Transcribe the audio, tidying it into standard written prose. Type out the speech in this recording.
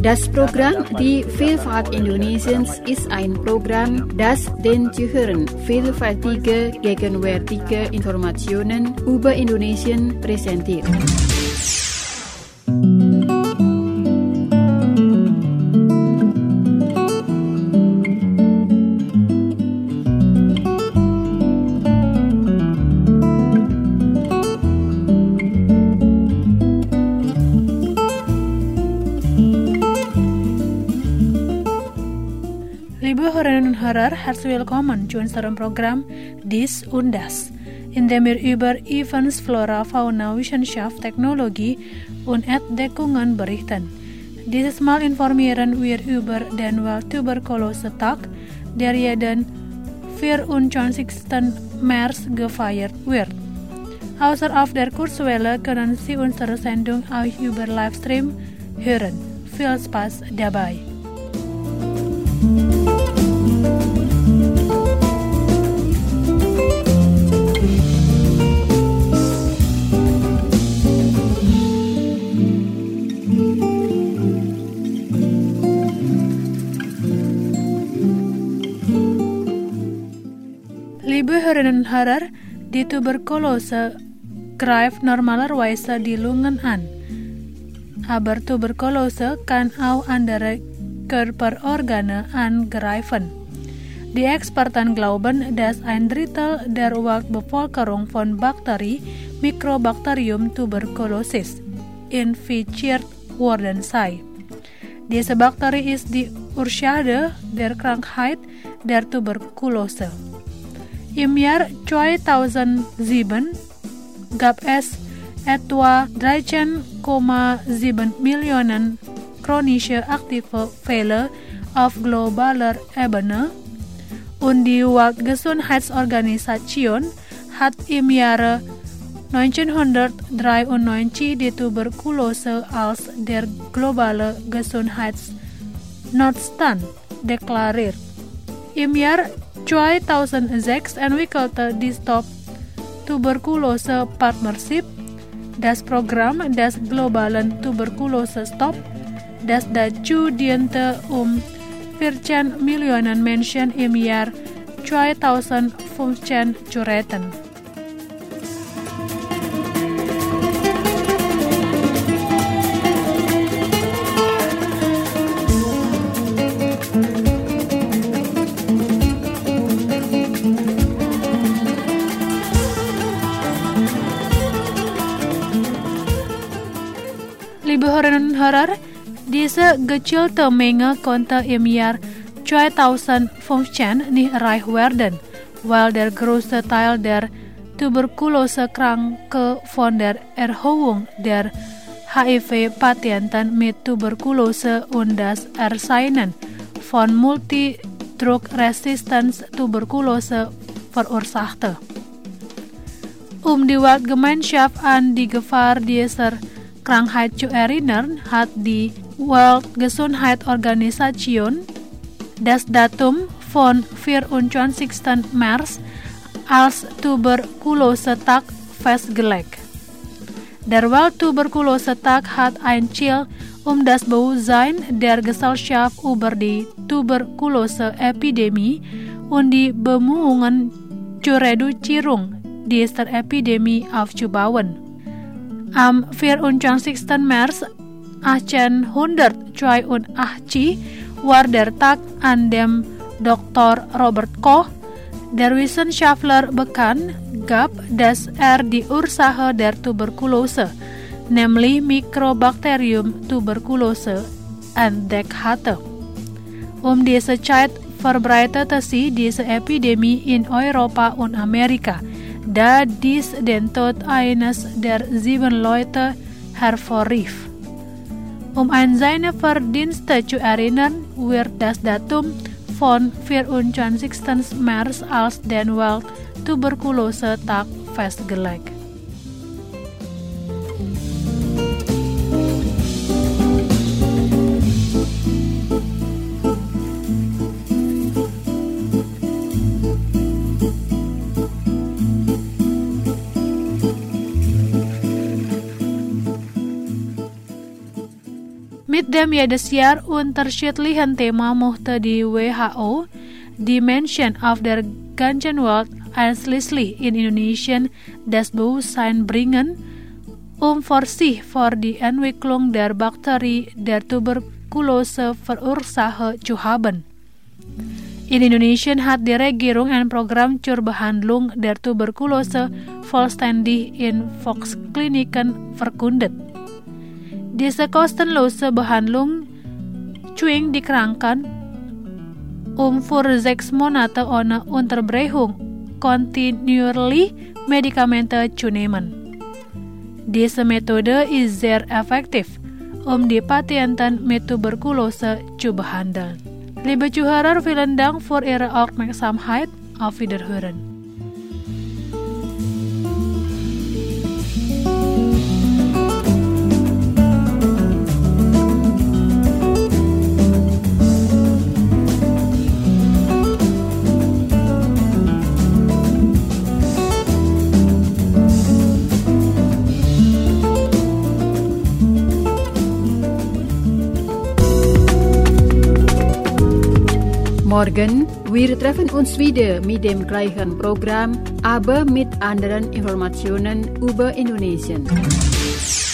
Das Programm Die Vielfalt Indonesiens ist ein Programm, das den Zuhörern vielfältige, gegenwärtige Informationen über Indonesien präsentiert. Herzlich willkommen zu unserem Programm Dies und Das, in dem wir über Events, Flora, Fauna, Wissenschaft, Technologie und Entdeckungen berichten. Dieses Mal informieren wir über den Welttuberkulose-Tag, der jeden 24. März gefeiert wird. Außer auf der Kurzwelle können Sie unsere Sendung auch über Livestream hören. Viel Spaß dabei! Liebe Hörerinnen und Hörer, die Tuberkulose greift normalerweise die Lungen an. Aber Tuberkulose kann auch andere Körperorgane angreifen. Die Experten glauben, dass ein Drittel der Weltbevölkerung von Bakteri Mycobacterium tuberculosis infiziert worden sei. Diese Bakterie ist die Ursache der Krankheit der Tuberkulose. Im Jahr 2007 gab es etwa 13,7 Millionen chronische aktive Fälle auf globaler Ebene und die Weltgesundheitsorganisation hat im Jahre 1993 die Tuberkulose als der globale Gesundheitsnotstand deklariert. Im Jahr 2006 entwickelte die Stop Tuberkulose Partnership das Programm des globalen Tuberkulose-Stop, das dazu diente, 14 Millionen Menschen im Jahr 2015 zu retten. Liebe Hörerinnen und Hörer, diese gezielte Menge konnte im Jahr 2015 nicht erreicht werden, weil der größte Teil der Tuberkulose-Kranke von der Erhöhung der HIV-Patienten mit Tuberkulose und das Erscheinen von Multidrug-Resistenz-Tuberkulose verursachte. Die Weltgemeinschaft an die Gefahr dieser Krankheit zu erinnern, hat die Weltgesundheitsorganisation das Datum von 24. März als Tuberkulose-Tag festgelegt. Der Welttuberkulose-Tag hat ein Ziel, das Bewusstsein der Gesellschaft über die Tuberkulose-Epidemie und die Bemühungen zur Reduzierung dieser Epidemie aufzubauen. Am 24. März 1882 war der Tag, an dem Dr. Robert Koch, der Wissenschaftler, bekannt gab, dass die Ursache der Tuberkulose, nämlich Mycobacterium tuberculose, entdeckt hatte. Diese Zeit verbreitete sich diese Epidemie in Europa und Amerika, da dies den Tod eines der 7 Leute hervorrief. An seine Verdienste zu erinnern, wird das Datum von 24. März als den Welttuberkulose-Tag festgelegt. Mit dem jedes Jahr unterschiedlichen Thema möchte die WHO die Menschen auf der ganzen Welt einschließlich in Indonesien das Bewusstsein bringen, für sich vor die Entwicklung der Bakterie der Tuberkulose verursache zu haben. In Indonesien hat die Regierung ein Programm zur Behandlung der Tuberkulose vollständig in Volkskliniken verkündet. Diese kostenlose Behandlung Cuing dikerangkan für 6 Monate ohne Unterbrechung kontinuierlich Medikamente zu nehmen. Diese Methode ist sehr effektiv, die Patienten mit Tuberkulose zu behandeln. Liebe Zuhörer, vielen Dank für Ihre Aufmerksamkeit. Auf Wiederhören. Morgen, wir treffen uns wieder mit dem gleichen Programm, aber mit anderen Informationen über Indonesien.